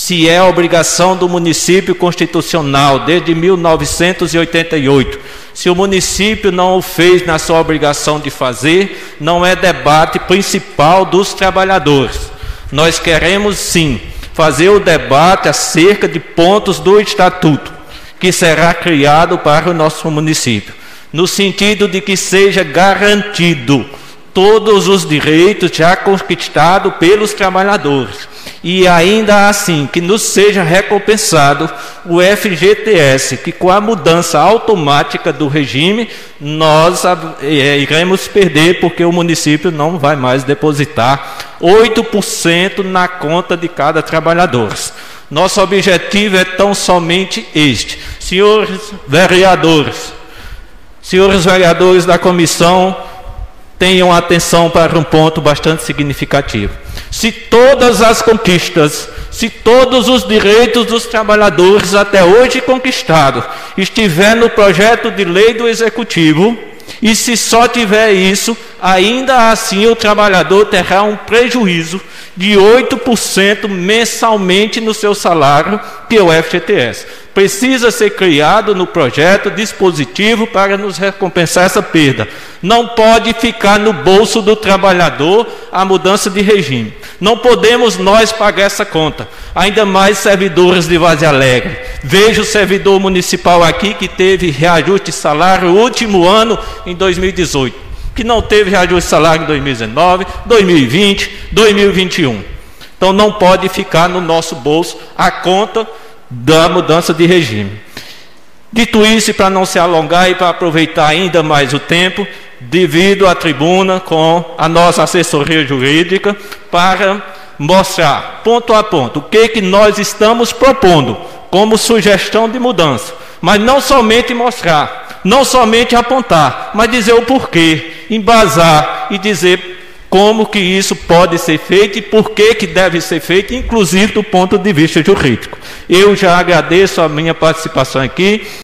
se é obrigação do município constitucional desde 1988. Se o município não o fez na sua obrigação de fazer, não é debate principal dos trabalhadores. Nós queremos sim fazer o debate acerca de pontos do estatuto que será criado para o nosso município, no sentido de que seja garantido todos os direitos já conquistados pelos trabalhadores, e ainda assim que nos seja recompensado o FGTS, que com a mudança automática do regime nós iremos perder, porque o município não vai mais depositar 8% na conta de cada trabalhador. Nosso objetivo é tão somente este. Senhores vereadores da comissão, tenham atenção para um ponto bastante significativo. Se todas as conquistas, se todos os direitos dos trabalhadores até hoje conquistados estiver no projeto de lei do Executivo, e se só tiver isso, ainda assim o trabalhador terá um prejuízo de 8% mensalmente no seu salário, que é o FGTS. Precisa ser criado no projeto dispositivo para nos recompensar essa perda. Não pode ficar no bolso do trabalhador a mudança de regime. Não podemos nós pagar essa conta, ainda mais servidores de Varzea Alegre. Vejo o servidor municipal aqui que teve reajuste de salário no último ano, em 2018, que não teve reajuste de salário em 2019, 2020, 2021. Então não pode ficar no nosso bolso a conta da mudança de regime. Dito isso, e para não se alongar e para aproveitar ainda mais o tempo, divido a tribuna com a nossa assessoria jurídica para mostrar ponto a ponto o que nós estamos propondo como sugestão de mudança, mas não somente mostrar, não somente apontar, mas dizer o porquê, embasar e dizer como que isso pode ser feito e por que deve ser feito, inclusive do ponto de vista jurídico. Eu já agradeço a minha participação aqui.